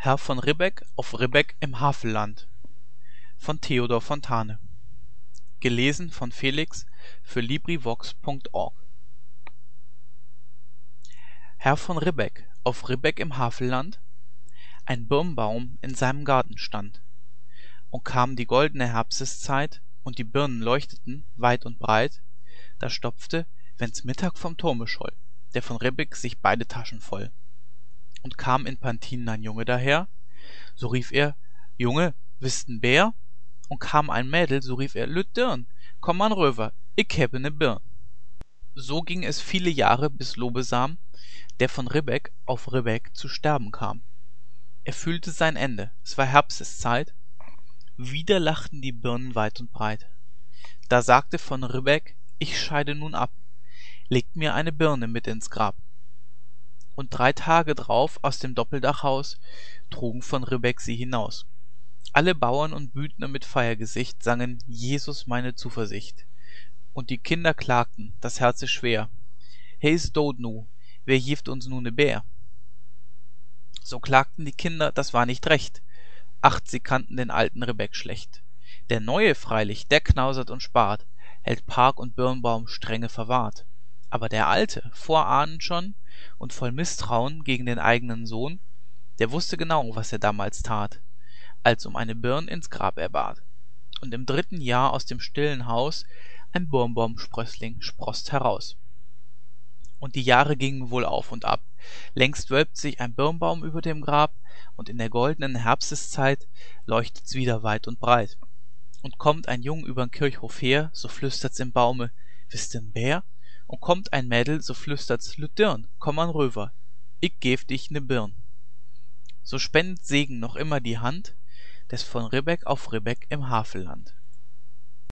Herr von Ribbeck auf Ribbeck im Havelland von Theodor Fontane gelesen von Felix für LibriVox.org. Herr von Ribbeck auf Ribbeck im Havelland ein Birnbaum in seinem Garten stand, und kam die goldene Herbsteszeit, und die Birnen leuchteten weit und breit, da stopfte, wenn's Mittag vom Turme scholl, der von Ribbeck sich beide Taschen voll. Und kam in Pantin ein Junge daher, so rief er: Junge, bist n Bär? Und kam ein Mädel, so rief er: Lüt Dirn, komm man röver, ick hebbe ne Birn. So ging es viele Jahre, bis Lobesam, der von Ribbeck auf Ribbeck zu sterben kam. Er fühlte sein Ende, es war Herbsteszeit, wieder lachten die Birnen weit und breit. Da sagte von Ribbeck: Ich scheide nun ab, legt mir eine Birne mit ins Grab. Und 3 Tage drauf aus dem Doppeldachhaus trugen von Ribbeck sie hinaus. Alle Bauern und Büdner mit Feiergesicht sangen Jesus meine Zuversicht. Und die Kinder klagten, das Herz ist schwer: He is dod nu, wer jift uns nu ne Bär? So klagten die Kinder, das war nicht recht. Ach, sie kannten den alten Ribbeck schlecht. Der Neue freilich, der knausert und spart, hält Park und Birnbaum strenge verwahrt. Aber der Alte, vorahnend schon und voll Mißtrauen gegen den eigenen Sohn, der wußte genau, was er damals tat, als um eine Birn ins Grab er bat. Und im 3. Jahr aus dem stillen Haus ein Birnbaumsprößling sproßt heraus. Und die Jahre gingen wohl auf und ab. Längst wölbt sich ein Birnbaum über dem Grab, und in der goldenen Herbsteszeit leuchtet's wieder weit und breit. Und kommt ein Jung übern Kirchhof her, so flüstert's im Baume: Bist n Bär? Und kommt ein Mädel, so flüstert's: Lüt Dirn, komm an röver, ick geb dich ne Birn. So spendet Segen noch immer die Hand des von Ribbeck auf Ribbeck im Havelland.